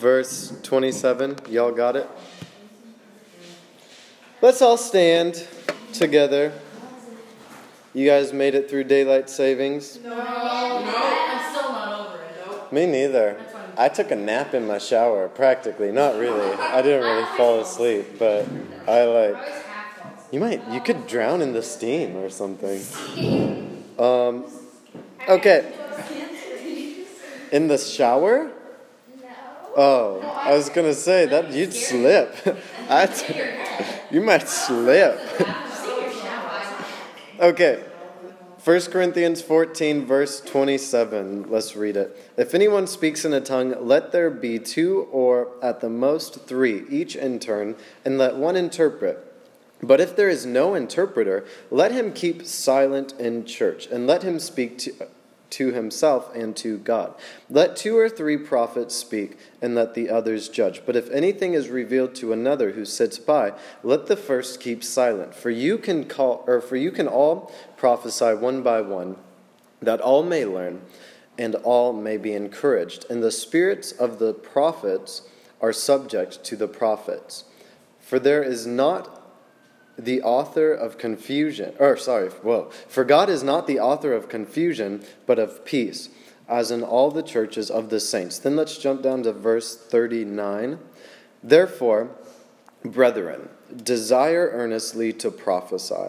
verse 27. Y'all got it? Let's all stand together. You guys made it through daylight savings? No. I'm still not over it. Nope. Me neither. I took a nap in my shower, practically. Not really. I didn't really fall asleep, but you could drown in the steam or something. Okay. In the shower? Oh, I was going to say that you'd slip. You might slip. Okay. 1 Corinthians 14, verse 27. Let's read it. If anyone speaks in a tongue, let there be 2 or at the most 3, each in turn, and let one interpret. But if there is no interpreter, let him keep silent in church, and let him speak to himself and to God. Let 2 or 3 prophets speak, and let the others judge. But if anything is revealed to another who sits by, let the first keep silent. For you can all prophesy one by one, that all may learn, and all may be encouraged. And the spirits of the prophets are subject to the prophets. For there is not the author of confusion, for God is not the author of confusion, but of peace, as in all the churches of the saints. Then let's jump down to verse 39. Therefore, brethren, desire earnestly to prophesy,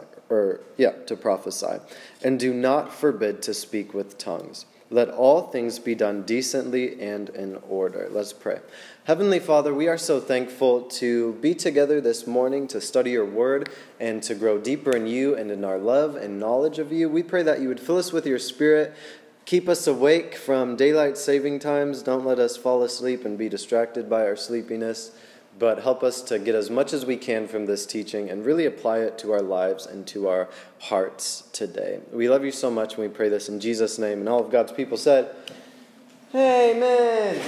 and do not forbid to speak with tongues. Let all things be done decently and in order. Let's pray. Heavenly Father, we are so thankful to be together this morning to study your word and to grow deeper in you and in our love and knowledge of you. We pray that you would fill us with your spirit, keep us awake from daylight saving times. Don't let us fall asleep and be distracted by our sleepiness, but help us to get as much as we can from this teaching and really apply it to our lives and to our hearts today. We love you so much, and we pray this in Jesus' name. And all of God's people said, Amen.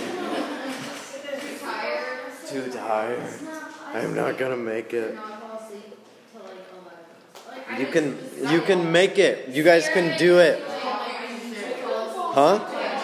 Too tired. I'm not going to make it. You can make it. You guys can do it. Huh?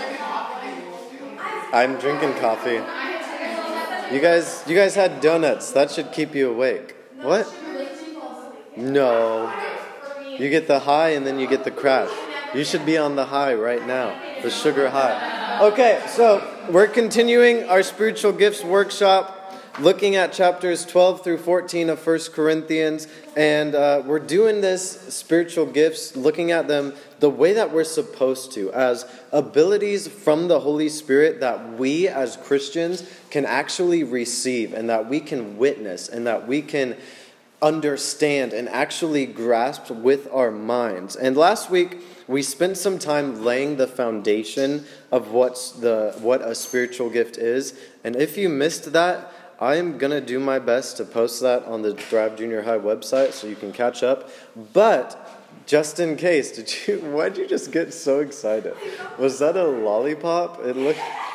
I'm drinking coffee. You guys had donuts. That should keep you awake. What? No. You get the high and then you get the crash. You should be on the high right now. The sugar high. Okay, so we're continuing our spiritual gifts workshop, looking at chapters 12 through 14 of 1 Corinthians. And we're doing this spiritual gifts, looking at them the way that we're supposed to, as abilities from the Holy Spirit that we as Christians can actually receive, and that we can witness, and that we can understand and actually grasp with our minds. And last week, we spent some time laying the foundation of what a spiritual gift is. And if you missed that, I'm going to do my best to post that on the Thrive Junior High website so you can catch up. But just in case, why'd you just get so excited? Was that a lollipop? It looked...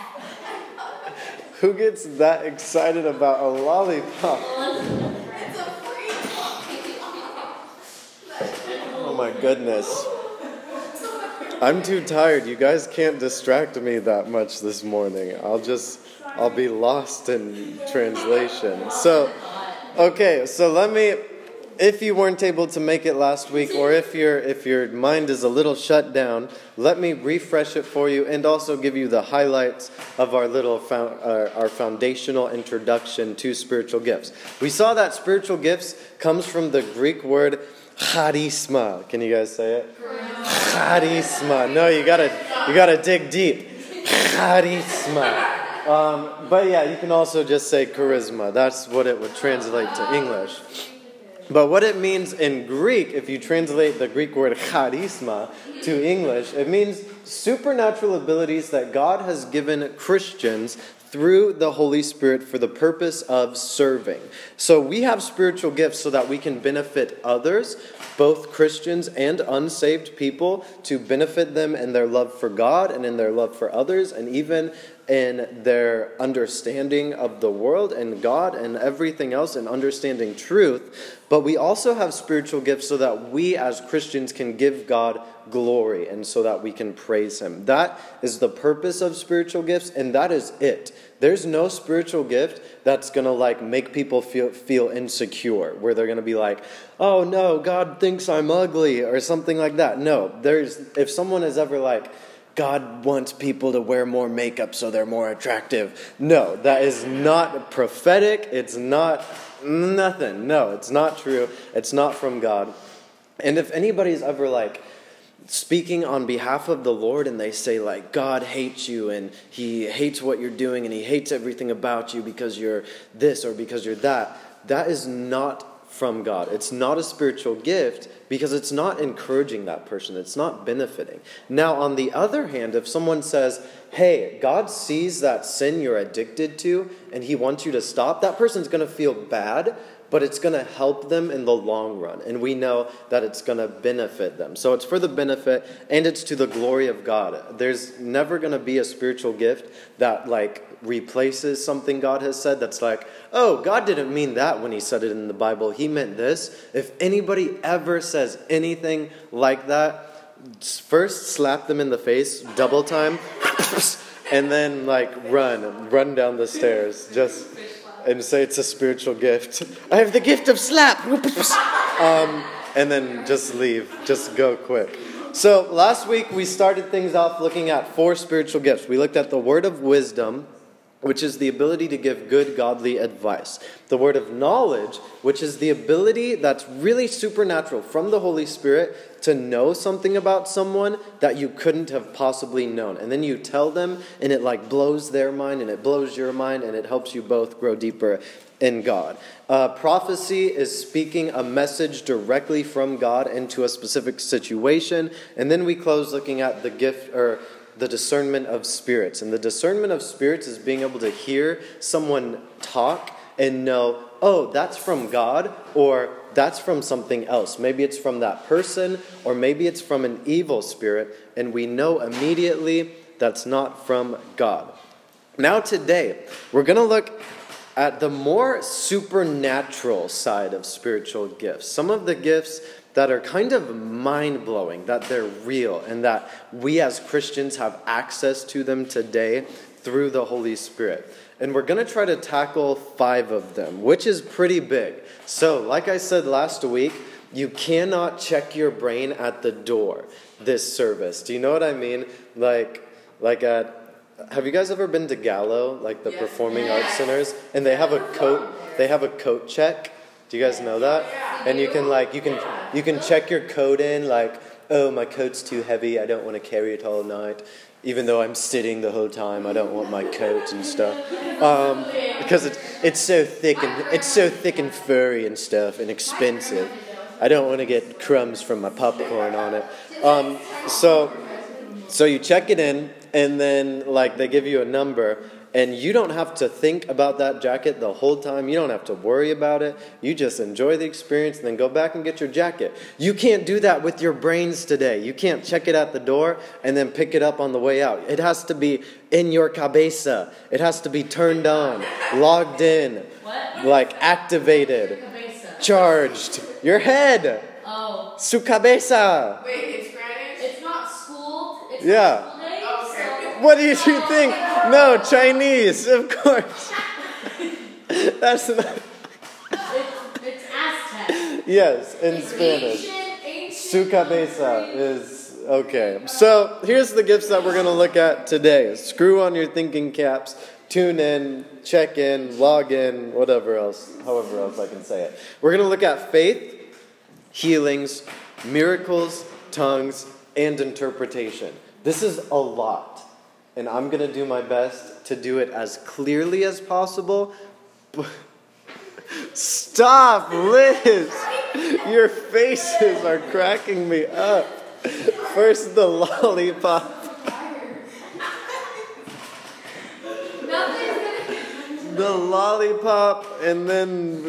Who gets that excited about a lollipop? Oh my goodness. I'm too tired. You guys can't distract me that much this morning. I'll be lost in translation. So let me, if you weren't able to make it last week, or if your mind is a little shut down, let me refresh it for you and also give you the highlights of our our foundational introduction to spiritual gifts. We saw that spiritual gifts comes from the Greek word charisma. Can you guys say it? Charisma. No, you gotta dig deep. Charisma. But yeah, you can also just say charisma. That's what it would translate to English. But what it means in Greek, if you translate the Greek word charisma to English, it means supernatural abilities that God has given Christians through the Holy Spirit for the purpose of serving. So we have spiritual gifts so that we can benefit others, both Christians and unsaved people, to benefit them in their love for God and in their love for others, and even in their understanding of the world and God and everything else and understanding truth. But we also have spiritual gifts so that we as Christians can give God glory and so that we can praise him. That is the purpose of spiritual gifts, and that is it. There's no spiritual gift that's going to make people feel insecure, where they're going to be like, oh no, God thinks I'm ugly or something like that. No, if someone is ever like, God wants people to wear more makeup so they're more attractive. No, that is not prophetic. It's not nothing. No, it's not true. It's not from God. And if anybody's ever speaking on behalf of the Lord and they say God hates you and he hates what you're doing and he hates everything about you because you're this or because you're that, that is not from God. It's not a spiritual gift because it's not encouraging that person. It's not benefiting. Now, on the other hand, if someone says, hey, God sees that sin you're addicted to and he wants you to stop, that person's going to feel bad, but it's going to help them in the long run. And we know that it's going to benefit them. So it's for the benefit and it's to the glory of God. There's never going to be a spiritual gift that replaces something God has said that's oh, God didn't mean that when he said it in the Bible. He meant this. If anybody ever says anything like that, first slap them in the face, double time, and then run down the stairs. And say it's a spiritual gift. I have the gift of slap. And then just leave. Just go quick. So last week we started things off looking at 4 spiritual gifts. We looked at the word of wisdom, which is the ability to give good, godly advice. The word of knowledge, which is the ability that's really supernatural from the Holy Spirit to know something about someone that you couldn't have possibly known. And then you tell them, and it blows their mind, and it blows your mind, and it helps you both grow deeper in God. Prophecy is speaking a message directly from God into a specific situation. And then we close looking at the gift, or the discernment of spirits. And the discernment of spirits is being able to hear someone talk and know, oh, that's from God, or that's from something else. Maybe it's from that person, or maybe it's from an evil spirit, and we know immediately that's not from God. Now today, we're going to look at the more supernatural side of spiritual gifts. Some of the gifts that are kind of mind-blowing, that they're real, and that we as Christians have access to them today through the Holy Spirit. And we're going to try to tackle 5 of them, which is pretty big. So, like I said last week, you cannot check your brain at the door this service. Do you know what I mean? Have you guys ever been to Gallo, the performing arts centers? And they have a coat check. Do you guys know that? And you can check your coat in oh, my coat's too heavy, I don't want to carry it all night. Even though I'm sitting the whole time, I don't want my coat and stuff. Because it's so thick and furry and stuff and expensive. I don't want to get crumbs from my popcorn on it. So you check it in, and then they give you a number. And you don't have to think about that jacket the whole time. You don't have to worry about it. You just enjoy the experience and then go back and get your jacket. You can't do that with your brains today. You can't check it at the door and then pick it up on the way out. It has to be in your cabeza. It has to be turned on, logged in, activated, charged. Your head. Oh. Su cabeza. Wait, it's Spanish? It's not school. It's yeah. not school day, Okay. What do you think? No, Chinese, of course. That's not... It's Aztec. Yes, in It's Spanish. Ancient. Su cabeza is... Okay, so here's the gifts that we're going to look at today. Screw on your thinking caps, tune in, check in, log in, however else I can say it. We're going to look at faith, healings, miracles, tongues, and interpretation. This is a lot. And I'm going to do my best to do it as clearly as possible. Stop, Liz! Your faces are cracking me up. First the lollipop. The lollipop, and then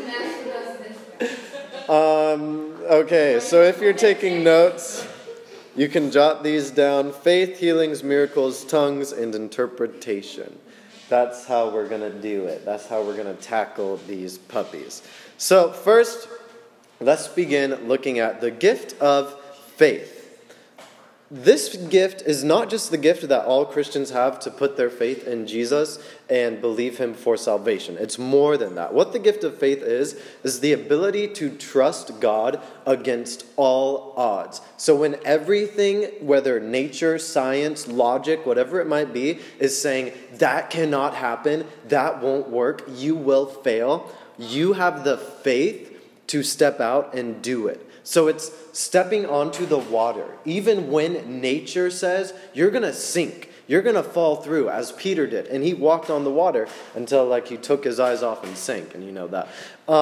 okay, so if you're taking notes... You can jot these down: faith, healings, miracles, tongues, and interpretation. That's how we're going to do it. That's how we're going to tackle these puppies. So first, let's begin looking at the gift of faith. This gift is not just the gift that all Christians have to put their faith in Jesus and believe him for salvation. It's more than that. What the gift of faith is the ability to trust God against all odds. So when everything, whether nature, science, logic, whatever it might be, is saying that cannot happen, that won't work, you will fail, you have the faith to step out and do it. So it's stepping onto the water. Even when nature says you're going to sink, you're going to fall through, as Peter did. And he walked on the water until he took his eyes off and sank, and you know that.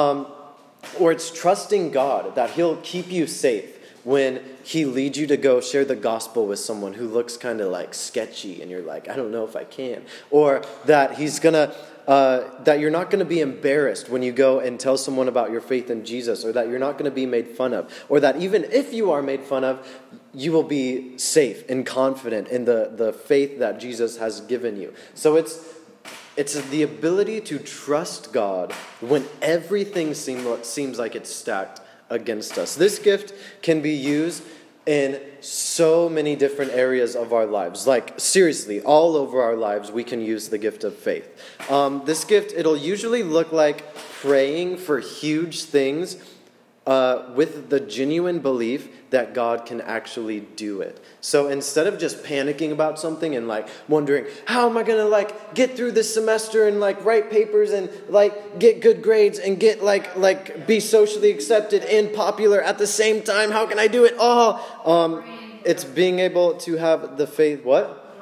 Or it's trusting God that he'll keep you safe when he leads you to go share the gospel with someone who looks kind of sketchy, and you're like, I don't know if I can. Or that he's going to that you're not going to be embarrassed when you go and tell someone about your faith in Jesus, or that you're not going to be made fun of, or that even if you are made fun of, you will be safe and confident in the faith that Jesus has given you. So it's the ability to trust God when everything seems like it's stacked against us. This gift can be used in so many different areas of our lives. Seriously, all over our lives, we can use the gift of faith. This gift, it'll usually look like praying for huge things with the genuine belief that God can actually do it. So instead of just panicking about something and wondering, how am I going to get through this semester and write papers and get good grades and get be socially accepted and popular at the same time, how can I do it all? It's being able to have the faith. What?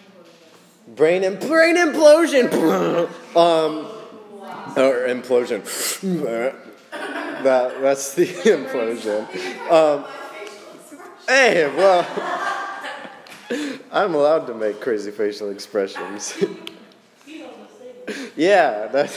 Brain implosion. Or implosion. That's the implosion. Hey, well, I'm allowed to make crazy facial expressions. Yeah, that's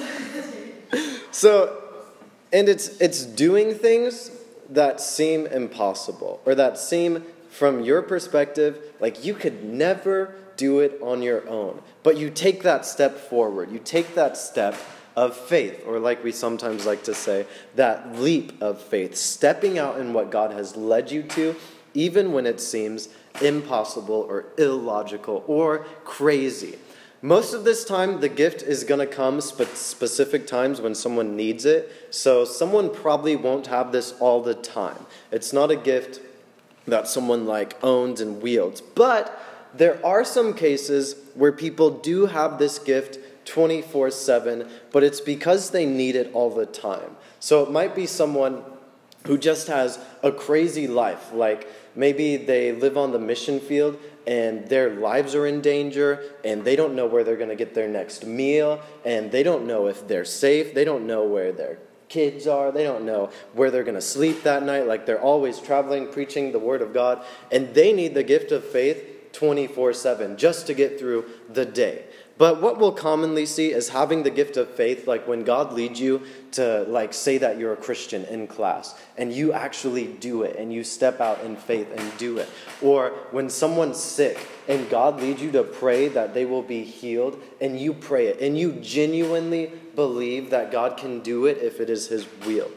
so, and it's doing things that seem impossible, or that seem, from your perspective, like you could never do it on your own. But you take that step forward. You take that step of faith, or like we sometimes like to say, that leap of faith, stepping out in what God has led you to, even when it seems impossible or illogical or crazy. Most of this time, the gift is going to come specific times when someone needs it, so someone probably won't have this all the time. It's not a gift that someone owns and wields, but there are some cases where people do have this gift 24/7, but it's because they need it all the time. So it might be someone who just has a crazy life, maybe they live on the mission field and their lives are in danger and they don't know where they're going to get their next meal, and they don't know if they're safe, they don't know where their kids are, they don't know where they're going to sleep that night, they're always traveling, preaching the word of God, and they need the gift of faith 24/7 just to get through the day. But what we'll commonly see is having the gift of faith, when God leads you to say that you're a Christian in class and you actually do it and you step out in faith and do it. Or when someone's sick and God leads you to pray that they will be healed and you pray it and you genuinely believe that God can do it if it is His will.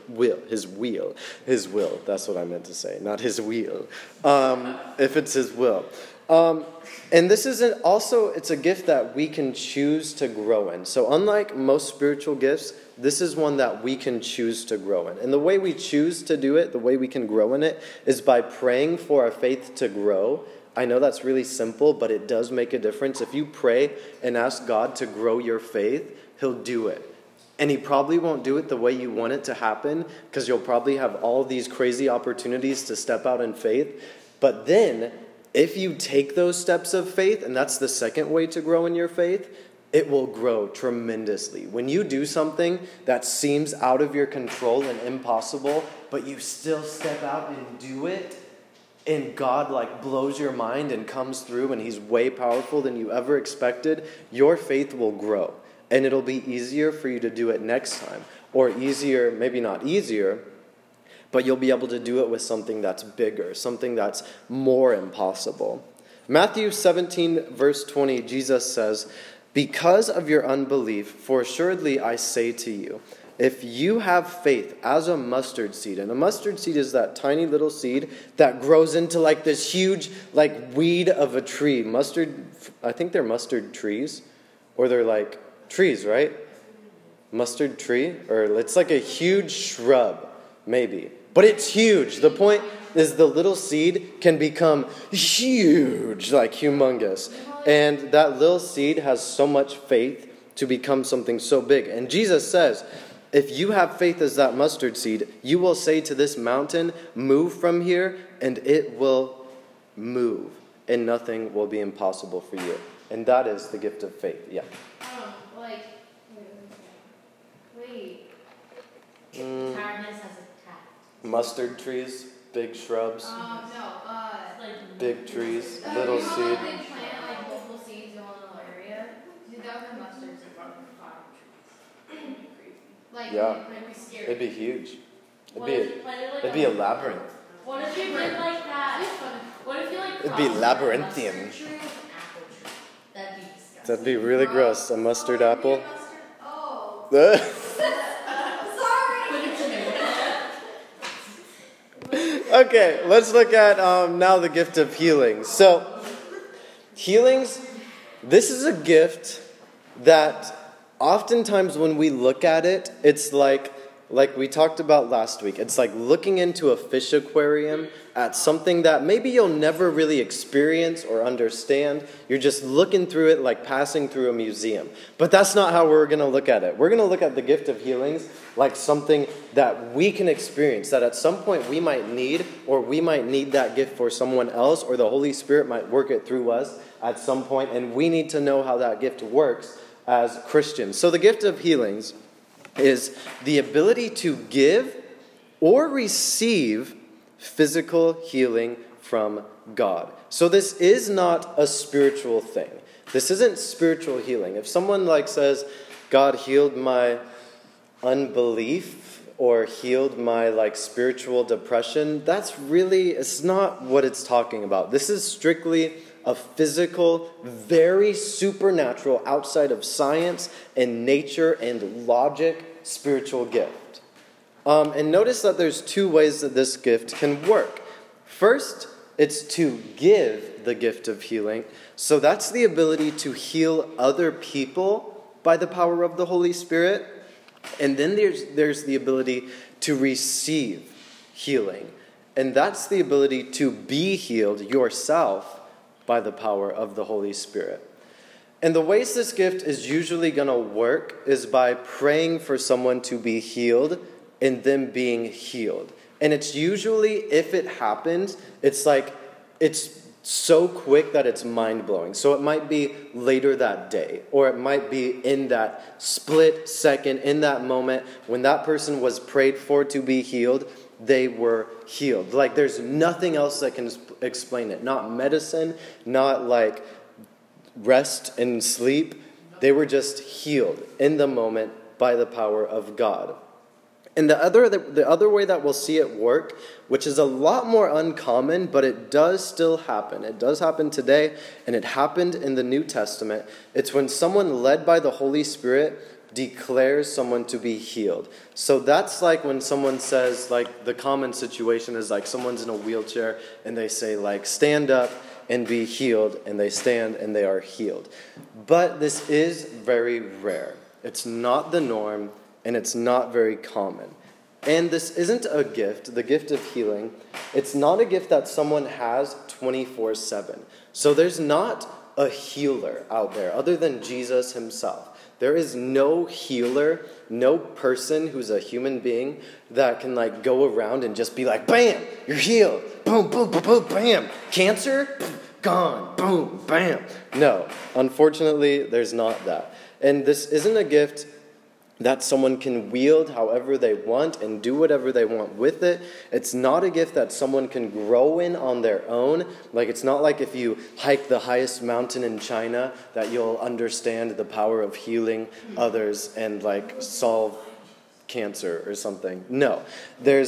His will, that's what I meant to say, not His wheel. If it's His will. And this isn't also, it's a gift that we can choose to grow in. So unlike most spiritual gifts, this is one that we can choose to grow in. And the way we choose to do it, the way we can grow in it, is by praying for our faith to grow. I know that's really simple, but it does make a difference. If you pray and ask God to grow your faith, He'll do it. And He probably won't do it the way you want it to happen, because you'll probably have all these crazy opportunities to step out in faith. But then, if you take those steps of faith, and that's the second way to grow in your faith, it will grow tremendously. When you do something that seems out of your control and impossible, but you still step out and do it, and God blows your mind and comes through, and He's way powerful than you ever expected, your faith will grow. And it'll be easier for you to do it next time. Or easier, maybe not easier, but you'll be able to do it with something that's bigger, something that's more impossible. Matthew 17, verse 20, Jesus says, "Because of your unbelief, for assuredly I say to you, if you have faith as a mustard seed," and a mustard seed is that tiny little seed that grows into like this huge like weed of a tree. Mustard, I think they're mustard trees, or they're like trees, right? Mustard tree, or it's like a huge shrub, maybe. But it's huge. The point is the little seed can become huge, like humongous. And that little seed has so much faith to become something so big. And Jesus says, if you have faith as that mustard seed, you will say to this mountain, move from here, and it will move. And nothing will be impossible for you. And that is the gift of faith. Yeah. Wait. Tiredness has attacked. Mustard trees, big shrubs, big trees, little seed. They plant like multiple seeds in one little area. Dude, that would be mustards in front of 5 trees. Like, Yeah. it'd be scary. It'd be huge. What if you planted like It'd be a labyrinth. What if you did like that? What if you like It'd be crossed labyrinthian. a mustard tree with an apple tree? That'd be disgusting. That'd be really gross. A mustard apple. Oh. Put Sorry. a tomato. Okay, let's look at now the gift of healing. So, healings, this is a gift that oftentimes when we look at it, it's like we talked about last week, it's like looking into a fish aquarium at something that maybe you'll never really experience or understand. You're just looking through it like passing through a museum. But that's not how we're going to look at it. We're going to look at the gift of healings like something that we can experience, that at some point we might need, or we might need that gift for someone else, or the Holy Spirit might work it through us at some point, and we need to know how that gift works as Christians. So the gift of healings is the ability to give or receive physical healing from God. So this is not a spiritual thing. This isn't spiritual healing. If someone says, God healed my unbelief or healed my spiritual depression, it's not what it's talking about. This is strictly a physical, very supernatural, outside of science and nature and logic, spiritual gift. And notice that there's 2 ways that this gift can work. First, it's to give the gift of healing. So that's the ability to heal other people by the power of the Holy Spirit. And then there's the ability to receive healing. And that's the ability to be healed yourself by the power of the Holy Spirit. And the ways this gift is usually going to work is by praying for someone to be healed and them being healed. And it's usually, if it happens, it's so quick that it's mind-blowing. So it might be later that day, or it might be in that split second, in that moment, when that person was prayed for to be healed, they were healed. There's nothing else that can explain it. Not medicine, not rest and sleep. They were just healed in the moment by the power of God. And the other way that we'll see it work, which is a lot more uncommon, but it does still happen. It does happen today, and it happened in the New Testament. It's when someone led by the Holy Spirit declares someone to be healed. So that's when someone says, the common situation is someone's in a wheelchair and they say stand up and be healed, and they stand and they are healed. But this is very rare. It's not the norm, and it's not very common. And this isn't a gift, the gift of healing. It's not a gift that someone has 24/7. So there's not a healer out there other than Jesus himself. There is no healer, no person who's a human being that can go around and just be bam, you're healed. Boom, boom, boom, boom, bam. Cancer? Gone. Boom, bam. No, unfortunately, there's not that. And this isn't a gift that someone can wield however they want and do whatever they want with it. It's not a gift that someone can grow in on their own. It's not like if you hike the highest mountain in China that you'll understand the power of healing others and solve cancer or something. No,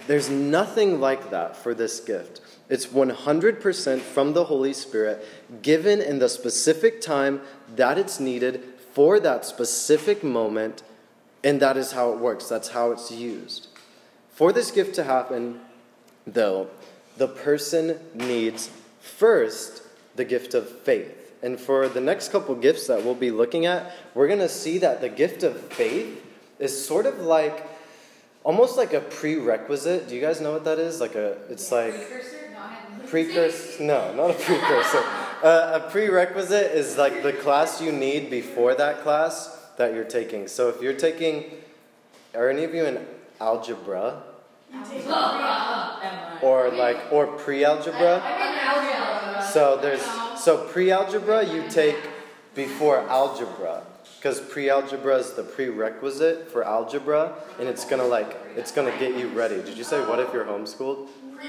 There's nothing like that for this gift. It's 100% from the Holy Spirit, given in the specific time that it's needed for that specific moment, and that is how it works. That's how it's used. For this gift to happen, though, the person needs first the gift of faith. And for the next couple gifts that we'll be looking at, we're going to see that the gift of faith is sort of like, almost like a prerequisite. Do you guys know what that is? It's like... Precursor? No, not a precursor. A prerequisite is like the class you need before that class that you're taking. So if you're taking... Are any of you in algebra? Or pre-algebra? So pre-algebra you take before algebra, because pre-algebra is the prerequisite for algebra, and it's gonna get you ready. Did you say what if you're homeschooled?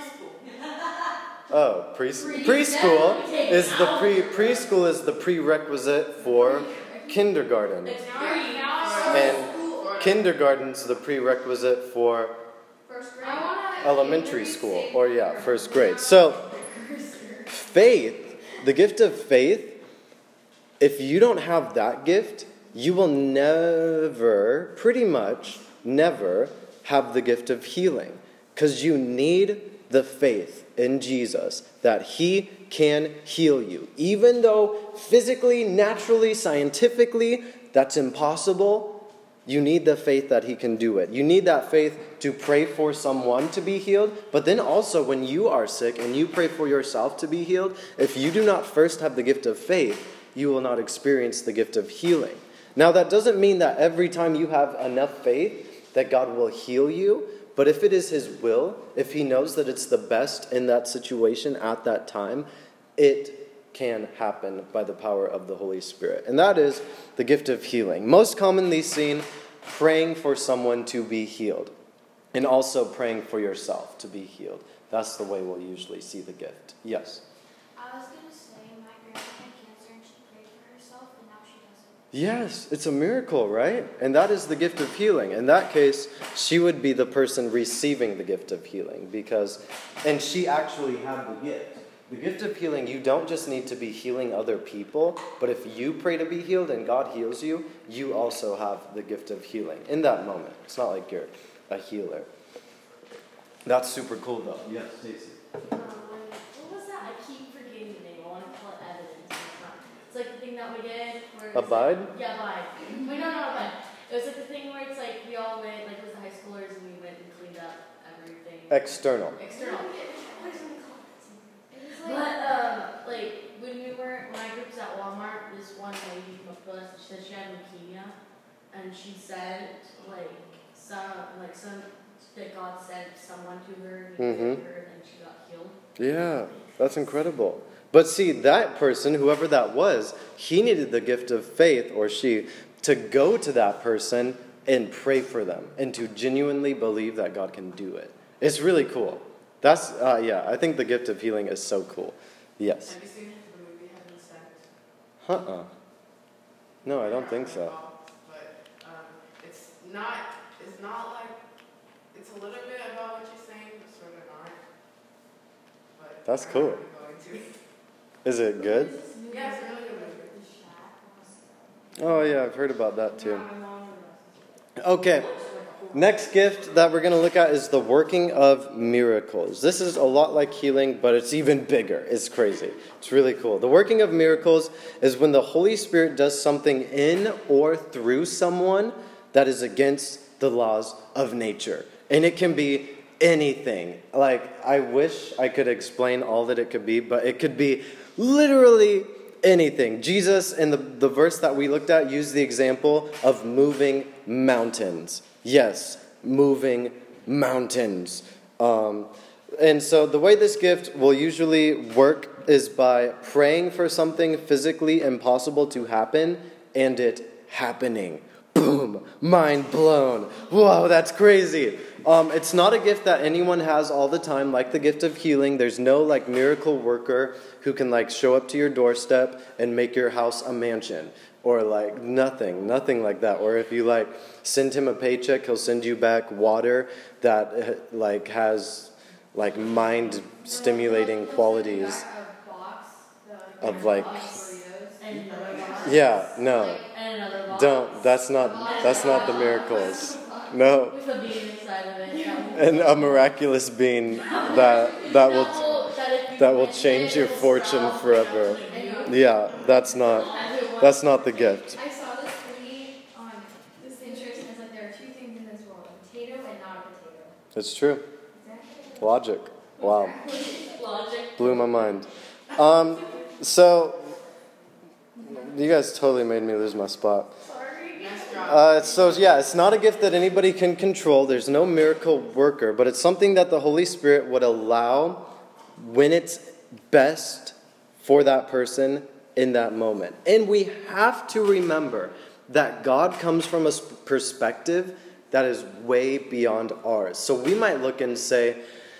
Oh, preschool is preschool is the prerequisite for kindergarten, and kindergarten's the prerequisite for elementary school, or first grade. So faith, the gift of faith, if you don't have that gift, you will never, pretty much never, have the gift of healing. Because you need the faith in Jesus that He can heal you. Even though physically, naturally, scientifically, that's impossible, you need the faith that He can do it. You need that faith to pray for someone to be healed. But then also when you are sick and you pray for yourself to be healed, if you do not first have the gift of faith, you will not experience the gift of healing. Now that doesn't mean that every time you have enough faith that God will heal you. But if it is His will, if He knows that it's the best in that situation at that time, it can happen by the power of the Holy Spirit. And that is the gift of healing. Most commonly seen, praying for someone to be healed. And also praying for yourself to be healed. That's the way we'll usually see the gift. Yes? I was going to say, my grandma had cancer and she prayed for herself, and now she doesn't. Yes, it's a miracle, right? And that is the gift of healing. In that case, she would be the person receiving the gift of healing, and she actually had the gift. The gift of healing, you don't just need to be healing other people, but if you pray to be healed and God heals you, you also have the gift of healing in that moment. It's not like you're a healer. That's super cool, though. Yes, Stacey. What was that? I keep forgetting the name. I want to call it evidence. It's like the thing that we did. Abide? Abide. Wait, no, abide. It was like the thing where it's like we all went, like it was the high schoolers, and we went and cleaned up everything. External. But when my group was at Walmart, this one lady came up to us. She said she had leukemia, and she said that God sent someone to her, and he healed her, and she got healed. Yeah, that's incredible. But see, that person, whoever that was, he needed the gift of faith, or she, to go to that person and pray for them, and to genuinely believe that God can do it. It's really cool. That's, I think the gift of healing is so cool. Yes. Have you seen the movie Heaven Sent? No, I don't think so. But it's not like, it's a little bit about what you're saying, but sort of not. But That's cool. Is it good? Yeah, it's a really good movie. Oh, yeah, I've heard about that too. Okay. Next gift that we're going to look at is the working of miracles. This is a lot like healing, but it's even bigger. It's crazy. It's really cool. The working of miracles is when the Holy Spirit does something in or through someone that is against the laws of nature. And it can be anything. Like, I wish I could explain all that it could be, but it could be literally anything. Jesus, in the verse that we looked at, used the example of moving mountains. Yes, moving mountains. And so the way this gift will usually work is by praying for something physically impossible to happen and it happening. Boom! Mind blown. Whoa, that's crazy. It's not a gift that anyone has all the time, like the gift of healing. There's no like miracle worker who can like show up to your doorstep and make your house a mansion. Or like nothing like that. Or if you like send him a paycheck, he'll send you back water that like has like mind stimulating qualities of like, yeah, no, don't, that's not the miracles. No. With a bean inside of it. And a miraculous bean that will change your fortune forever. Yeah, that's not the gift. I saw this tweet on this Pinterest, and it's like there are two things in this world: a potato and not a potato. It's true. Logic. Wow. Logic. Blew my mind. So you guys totally made me lose my spot. So yeah, it's not a gift that anybody can control. There's no miracle worker, but it's something that the Holy Spirit would allow when it's best for that person in that moment. And we have to remember that God comes from a perspective that is way beyond ours. So we might look and say,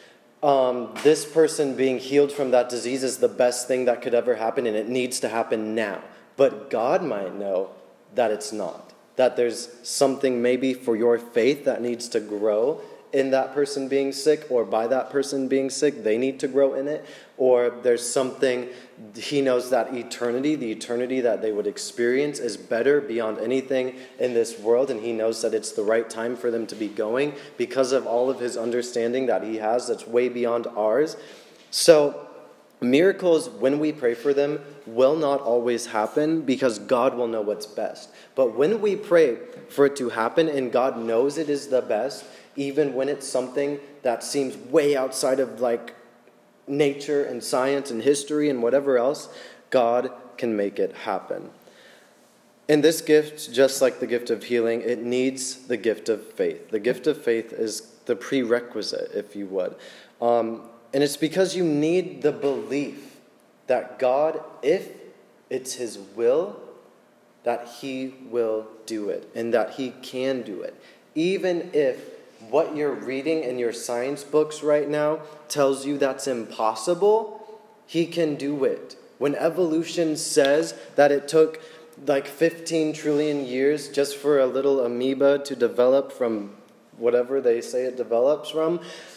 this person being healed from that disease is the best thing that could ever happen, and it needs to happen now. But God might know that it's not. That there's something maybe for your faith that needs to grow in that person being sick, or by that person being sick, they need to grow in it. Or there's something, he knows that the eternity that they would experience is better beyond anything in this world, and he knows that it's the right time for them to be going because of all of his understanding that he has that's way beyond ours. So miracles, when we pray for them, will not always happen because God will know what's best. But when we pray for it to happen and God knows it is the best, even when it's something that seems way outside of like nature and science and history and whatever else, God can make it happen. And this gift, just like the gift of healing, it needs the gift of faith. The gift of faith is the prerequisite, if you would. And it's because you need the belief that God, if it's his will, that he will do it and that he can do it. Even if what you're reading in your science books right now tells you that's impossible, he can do it. When evolution says that it took like 15 trillion years just for a little amoeba to develop from whatever they say it develops from,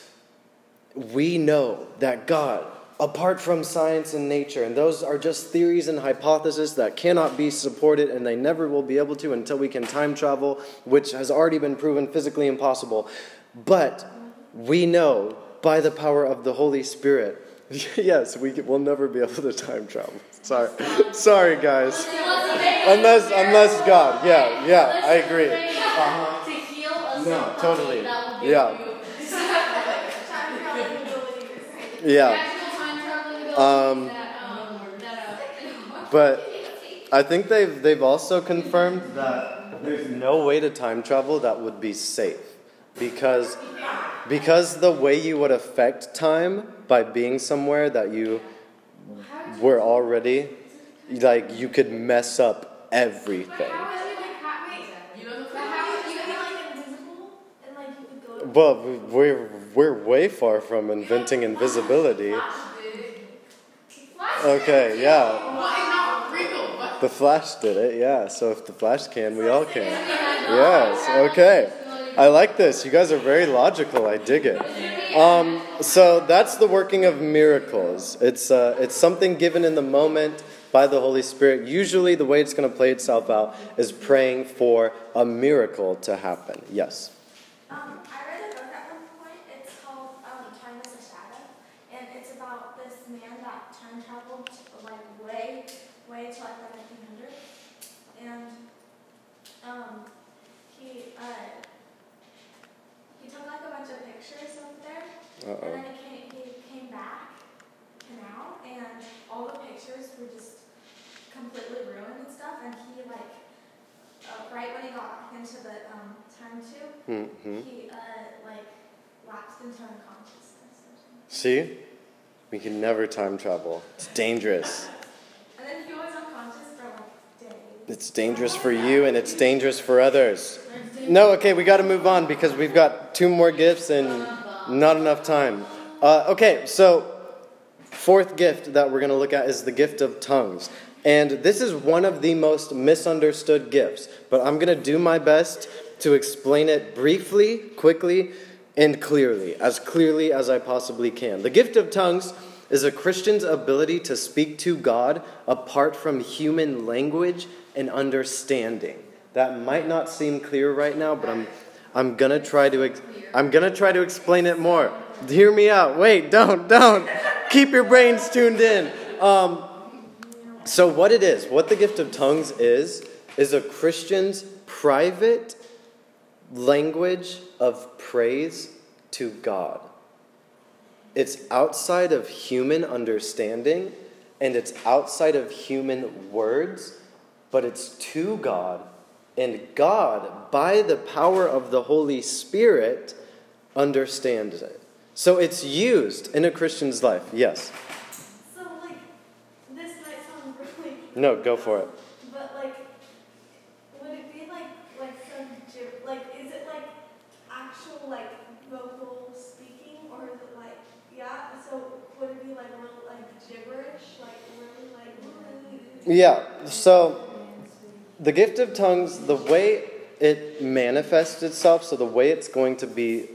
we know that God, apart from science and nature, and those are just theories and hypotheses that cannot be supported, and they never will be able to until we can time travel, which has already been proven physically impossible. But we know by the power of the Holy Spirit, yes, we'll never be able to time travel. Sorry, guys. Unless God. Yeah, I agree. To heal us. No, totally. Yeah. Yeah. But I think they've also confirmed that there's no way to time travel that would be safe. Because the way you would affect time by being somewhere that you were already, like, you could mess up everything. Well, we're way far from inventing invisibility. Okay, yeah. The Flash did it, yeah. So if the Flash can, we all can. Yes, okay. I like this. You guys are very logical. I dig it. So that's the working of miracles. It's something given in the moment by the Holy Spirit. Usually the way it's going to play itself out is praying for a miracle to happen. Yes? I read a book at one point. It's called Time is a Shadow. And it's about this man that time traveled like way to like the 1900s. And he took like a bunch of pictures up there. Uh-oh. And then he came back to now, and all the pictures were just completely ruined and stuff. And he right when he got back into the time tube, he lapsed into unconsciousness or something. See? We can never time travel. It's dangerous. And then he was unconscious for like days. It's dangerous for you and it's dangerous for others. There's No, okay, we got to move on because we've got 2 more gifts and not enough time. Okay, so 4th gift that we're going to look at is the gift of tongues. And this is one of the most misunderstood gifts, but I'm going to do my best to explain it briefly, quickly, and clearly as I possibly can. The gift of tongues is a Christian's ability to speak to God apart from human language and understanding. That might not seem clear right now, but I'm gonna try to explain it more. Hear me out. Wait, don't. Keep your brains tuned in. So what the gift of tongues is a Christian's private language of praise to God. It's outside of human understanding, and it's outside of human words, but it's to God. And God, by the power of the Holy Spirit, understands it. So it's used in a Christian's life. Yes? So, like, this might sound really... No, go for it. But, like, would it be, like some... Like, is it, like, actual, like, vocal speaking? Or is it, like... Yeah? So, would it be, like, real, like, gibberish? Like, really, like... Yeah, so... The gift of tongues, the way it manifests itself, so the way it's going to be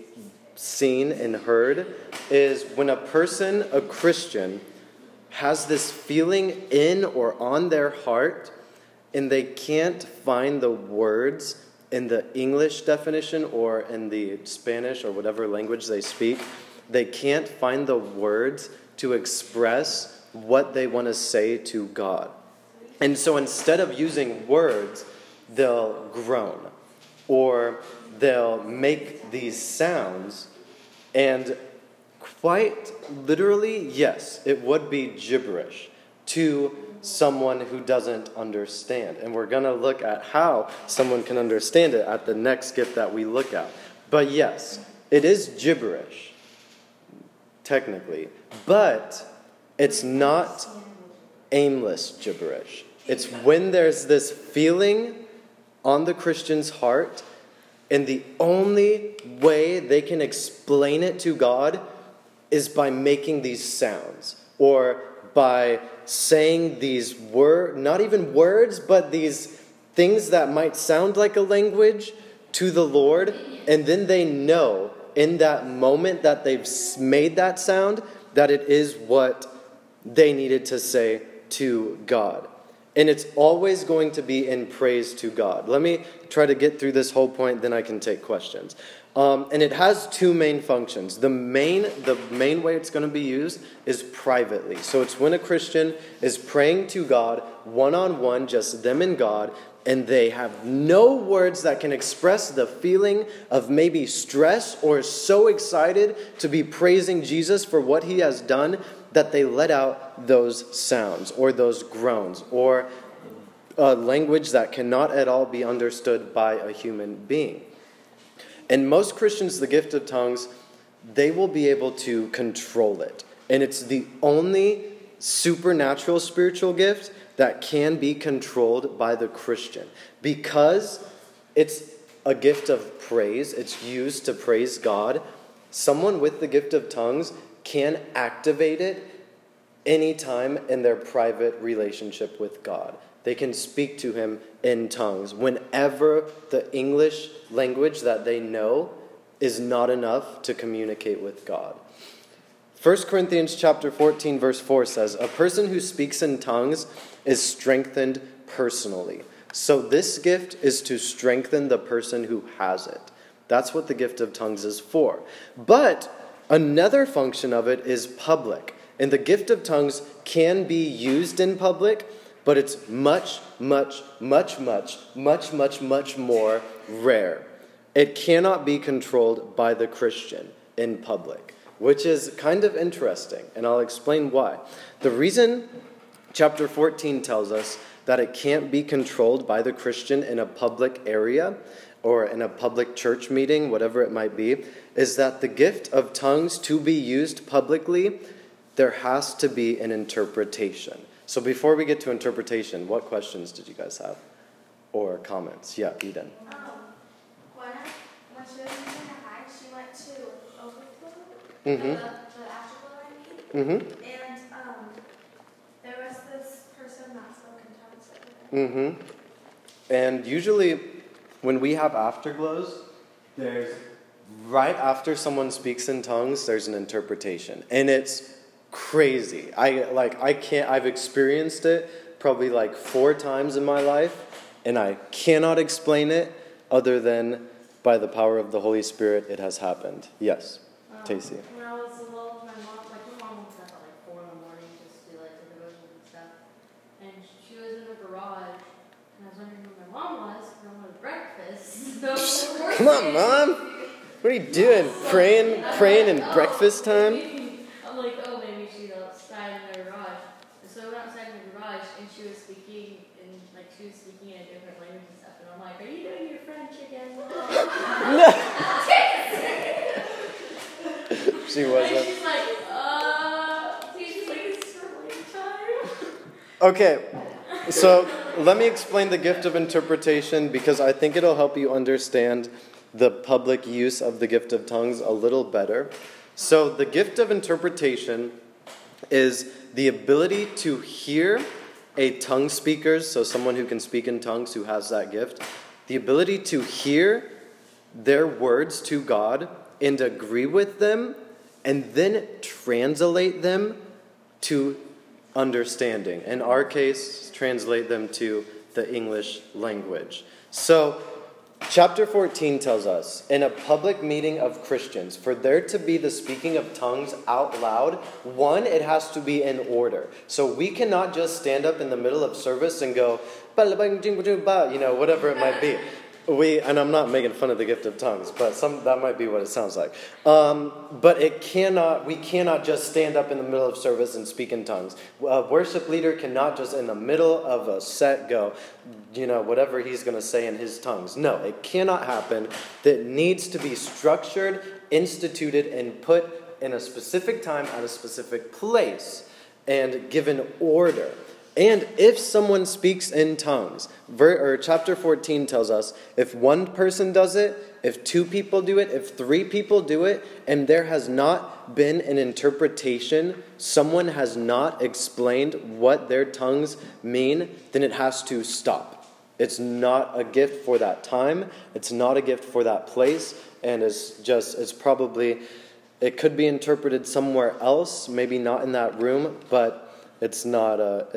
seen and heard, is when a person, a Christian, has this feeling in or on their heart, and they can't find the words in the English definition or in the Spanish or whatever language they speak. They can't find the words to express what they want to say to God. And so instead of using words, they'll groan or they'll make these sounds. And quite literally, yes, it would be gibberish to someone who doesn't understand. And we're going to look at how someone can understand it at the next gift that we look at. But yes, it is gibberish, technically. But it's not aimless gibberish. It's when there's this feeling on the Christian's heart, and the only way they can explain it to God is by making these sounds, or by saying these not even words, but these things that might sound like a language to the Lord, and then they know in that moment that they've made that sound that it is what they needed to say to God. And it's always going to be in praise to God. Let me try to get through this whole point, then I can take questions. And it has 2 main functions. The main way it's going to be used is privately. So it's when a Christian is praying to God one-on-one, just them and God, and they have no words that can express the feeling of maybe stress or so excited to be praising Jesus for what he has done that they let out those sounds or those groans or a language that cannot at all be understood by a human being. And most Christians, the gift of tongues, they will be able to control it. And it's the only supernatural spiritual gift that can be controlled by the Christian. Because it's a gift of praise, it's used to praise God, someone with the gift of tongues can activate it anytime in their private relationship with God. They can speak to him in tongues whenever the English language that they know is not enough to communicate with God. 1 Corinthians chapter 14, verse 4 says, "A person who speaks in tongues is strengthened personally." So this gift is to strengthen the person who has it. That's what the gift of tongues is for. But another function of it is public. And the gift of tongues can be used in public, but it's much, much, much, much, much, much, much more rare. It cannot be controlled by the Christian in public, which is kind of interesting, and I'll explain why. The reason chapter 14 tells us that it can't be controlled by the Christian in a public area or in a public church meeting, whatever it might be, is that the gift of tongues to be used publicly, there has to be an interpretation. So before we get to interpretation, what questions did you guys have? Or comments? Yeah, Eden. Question. Mm-hmm. The afterglow, I mean. Mm-hmm. And there was this person that spoke in tongues over there. Mm-hmm. And usually when we have afterglows, there's right after someone speaks in tongues, there's an interpretation. And it's crazy. I've experienced it probably like 4 times in my life, and I cannot explain it other than by the power of the Holy Spirit it has happened. Yes, Tacey. When I was little, my mom woke up at like 4 in the morning just to do like the devotions and stuff. And she was in the garage, and I was wondering who my mom was, and I wanted breakfast. So Come on, Mom! What are you doing? Praying in breakfast time? I'm like, oh, maybe she's outside in the garage. And so I went outside in the garage, and she was speaking in a different language and stuff. And I'm like, are you doing your French again, Mom? No! She And wasn't. she's like, it's scrolling time. Okay, so let me explain the gift of interpretation because I think it'll help you understand the public use of the gift of tongues a little better. So the gift of interpretation is the ability to hear a tongue speaker, so someone who can speak in tongues who has that gift, the ability to hear their words to God and agree with them and then translate them to understanding. In our case, translate them to the English language. So chapter 14 tells us, in a public meeting of Christians, for there to be the speaking of tongues out loud, one, it has to be in order. So we cannot just stand up in the middle of service and go, whatever it might be. And I'm not making fun of the gift of tongues, but that might be what it sounds like. But we cannot just stand up in the middle of service and speak in tongues. A worship leader cannot just in the middle of a set go, whatever he's going to say in his tongues. No, it cannot happen. That needs to be structured, instituted, and put in a specific time at a specific place and given order. And if someone speaks in tongues, chapter 14 tells us, if one person does it, if 2 people do it, if 3 people do it, and there has not been an interpretation, someone has not explained what their tongues mean, then it has to stop. It's not a gift for that time. It's not a gift for that place. And it could be interpreted somewhere else, maybe not in that room, but it's not,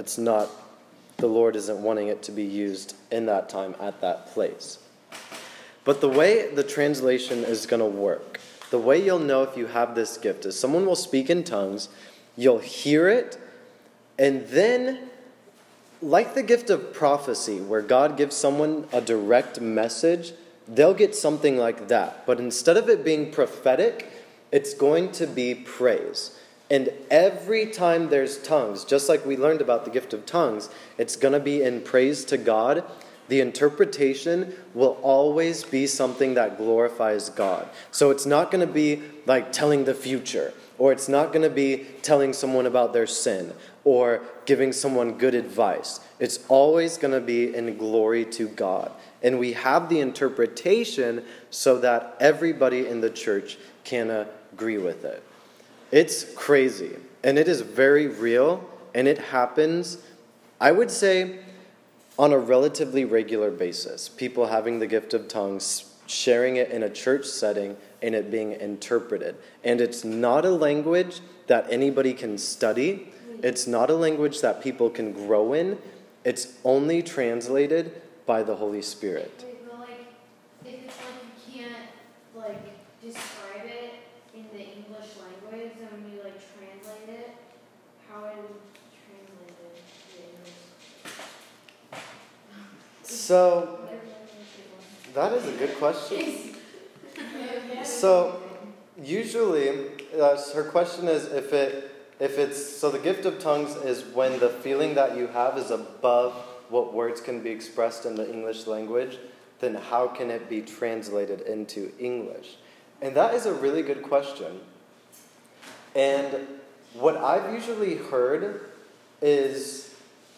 the Lord isn't wanting it to be used in that time at that place. But the way the translation is going to work, the way you'll know if you have this gift is someone will speak in tongues, you'll hear it, and then, like the gift of prophecy, where God gives someone a direct message, they'll get something like that. But instead of it being prophetic, it's going to be praise. And every time there's tongues, just like we learned about the gift of tongues, it's going to be in praise to God. The interpretation will always be something that glorifies God. So it's not going to be like telling the future, or it's not going to be telling someone about their sin, or giving someone good advice. It's always going to be in glory to God. And we have the interpretation so that everybody in the church can agree with it. It's crazy, and it is very real, and it happens, I would say, on a relatively regular basis. People having the gift of tongues, sharing it in a church setting, and it being interpreted. And it's not a language that anybody can study. It's not a language that people can grow in. It's only translated by the Holy Spirit. Wait, but if it's you can't describe it in the English language, and when you translate it, how would you translate it to English? So, that is a good question. So, usually, her question is so the gift of tongues is when the feeling that you have is above what words can be expressed in the English language, then how can it be translated into English? And that is a really good question. And what I've usually heard is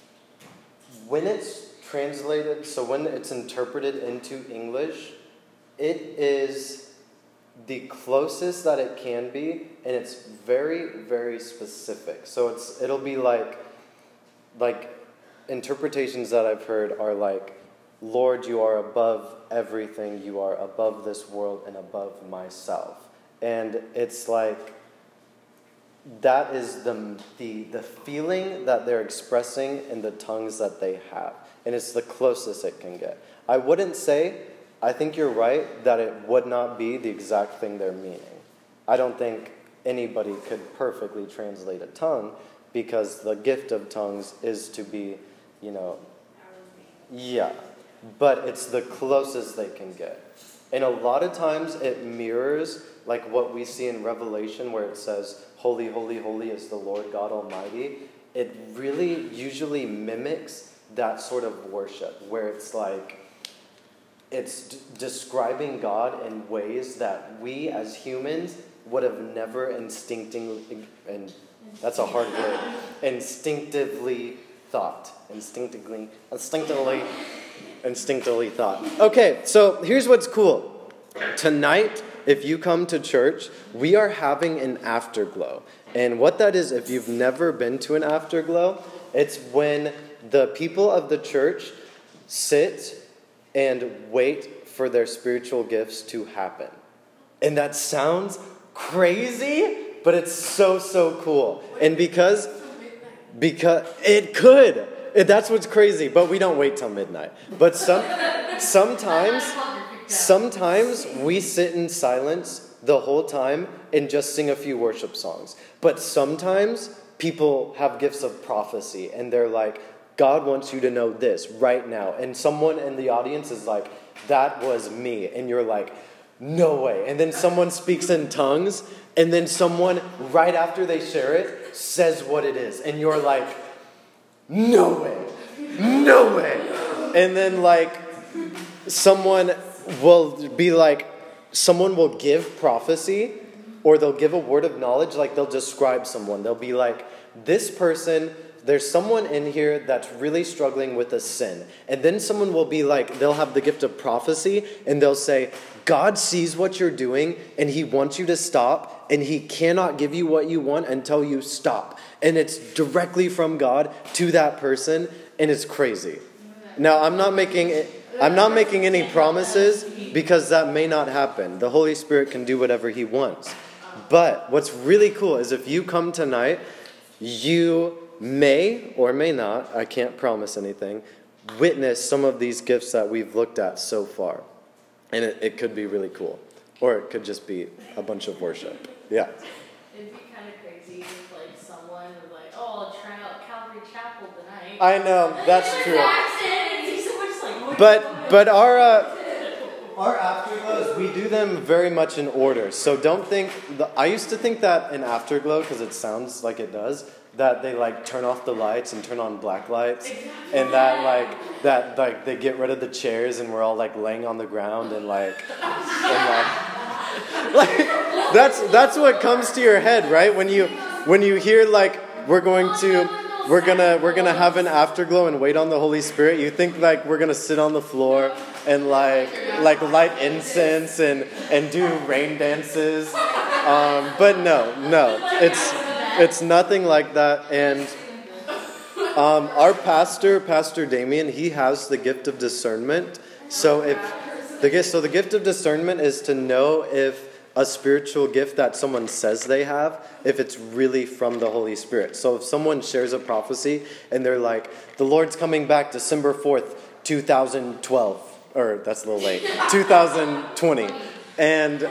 when it's translated, so when it's interpreted into English, it is the closest that it can be, and it's very, very specific. So it'll be like interpretations that I've heard are like, Lord, you are above everything, you are above this world and above myself. And it's like, that is the feeling that they're expressing in the tongues that they have. And it's the closest it can get. I wouldn't say, I think you're right, that it would not be the exact thing they're meaning. I don't think anybody could perfectly translate a tongue, because the gift of tongues is to be, yeah. But it's the closest they can get. And a lot of times it mirrors like what we see in Revelation, where it says, holy, holy, holy is the Lord God Almighty. It really usually mimics that sort of worship, where it's like, it's describing God in ways that we as humans would have never instinctively, and that's a hard word, instinctively thought. Instinctively thought. Okay, so here's what's cool. Tonight, if you come to church, we are having an afterglow. And what that is, if you've never been to an afterglow, it's when the people of the church sit and wait for their spiritual gifts to happen. And that sounds crazy, but it's so, so cool. And because it could. That's what's crazy, but we don't wait till midnight. But sometimes we sit in silence the whole time and just sing a few worship songs. But sometimes people have gifts of prophecy, and they're like, God wants you to know this right now. And someone in the audience is like, that was me. And you're like, no way. And then someone speaks in tongues, and then someone, right after they share it, says what it is. And you're like, no way. No way. And then like, someone will give prophecy, or they'll give a word of knowledge, like they'll describe someone. They'll be like, this person, there's someone in here that's really struggling with a sin. And then someone will be like, they'll have the gift of prophecy, and they'll say, God sees what you're doing, and he wants you to stop, and he cannot give you what you want until you stop. And it's directly from God to that person, and it's crazy. Now, I'm not making any promises, because that may not happen. The Holy Spirit can do whatever he wants. But what's really cool is if you come tonight, you may or may not, I can't promise anything, witness some of these gifts that we've looked at so far. And it could be really cool. Or it could just be a bunch of worship. Yeah. It'd be kind of crazy if like someone was like, oh, I'll try out Calvary Chapel tonight. I know, that's true. Like, But our afterglows, we do them very much in order. So don't think, I used to think that in afterglow, because it sounds like it does, that they like turn off the lights and turn on black lights, and that they get rid of the chairs and we're all like laying on the ground and that's what comes to your head, right? When you hear like we're gonna have an afterglow and wait on the Holy Spirit, you think like we're gonna sit on the floor and like light incense and do rain dances, but no, it's nothing like that. And our Pastor Damien, he has the gift of discernment. So the gift of discernment is to know if a spiritual gift that someone says they have, if it's really from the Holy Spirit. So if someone shares a prophecy and they're like, the Lord's coming back December 4th, 2012, or that's a little late, 2020, and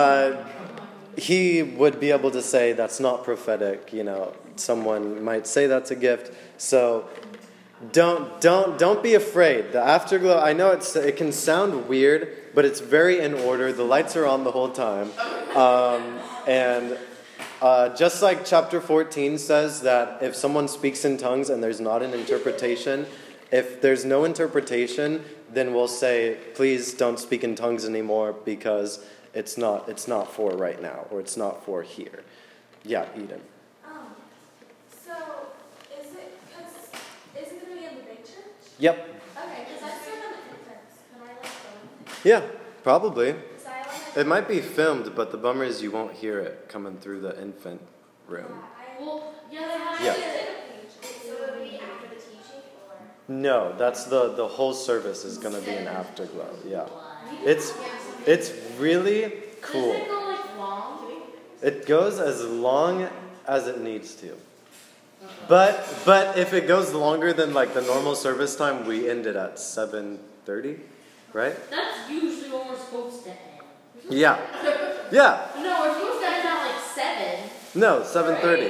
he would be able to say that's not prophetic. Someone might say that's a gift. So don't be afraid. The afterglow, I know it can sound weird, but it's very in order. The lights are on the whole time. And just like chapter 14 says that if someone speaks in tongues and there's not an interpretation, if there's no interpretation, then we'll say, please don't speak in tongues anymore, because it's not for right now, or it's not for here. Yeah, Eden. So is it going to be in the big church? Yep. Okay, because I still have an entrance. Can I go in? Yeah, probably. So I want to It might be filmed, but the bummer is you won't hear it coming through the infant room. Well, yeah, they have Yeah. So it would be after the teaching, or? No, that's the whole service is gonna be an afterglow. Yeah, it's really cool. Does it go like long? It goes as long as it needs to. But if it goes longer than like the normal service time, we end it at 7:30, right? That's usually when we're supposed to end. Yeah. Yeah. No, we're supposed to end at like 7. No, 7:30.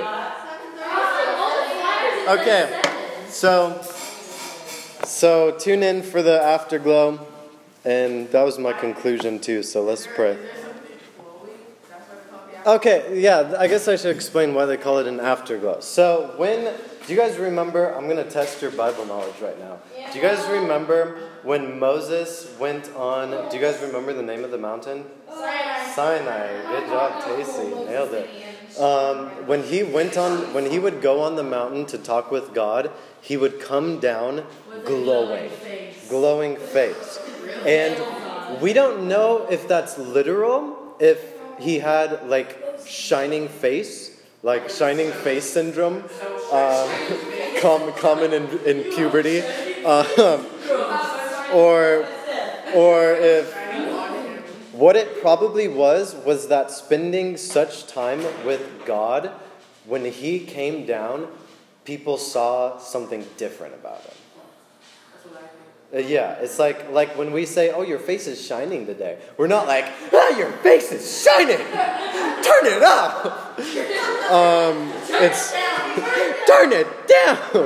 Okay. Okay. So tune in for the afterglow, and that was my conclusion too. So let's pray. Is there something glowing? That's what it's called, the afterglow? Okay, yeah, I guess I should explain why they call it an afterglow. So do you guys remember, I'm going to test your Bible knowledge right now. Do you guys remember when Moses went on, do you guys remember the name of the mountain? Sinai. Good job, Casey. Nailed it. When he would go on the mountain to talk with God, he would come down glowing face. And we don't know if that's literal, if he had like shining face syndrome, common in puberty, or if what it probably was that spending such time with God, when he came down, people saw something different about him. That's what I think. Yeah, it's like when we say, "Oh, your face is shining today." We're not like, "Ah, your face is shining. Turn it up." It's turn it down.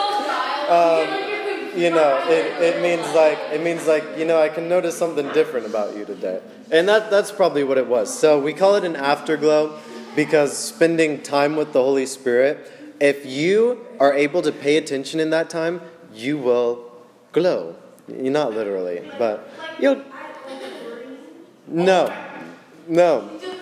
It means like I can notice something different about you today, and that's probably what it was. So we call it an afterglow because spending time with the Holy Spirit. If you are able to pay attention in that time, you will glow. Not literally, but you'll. No.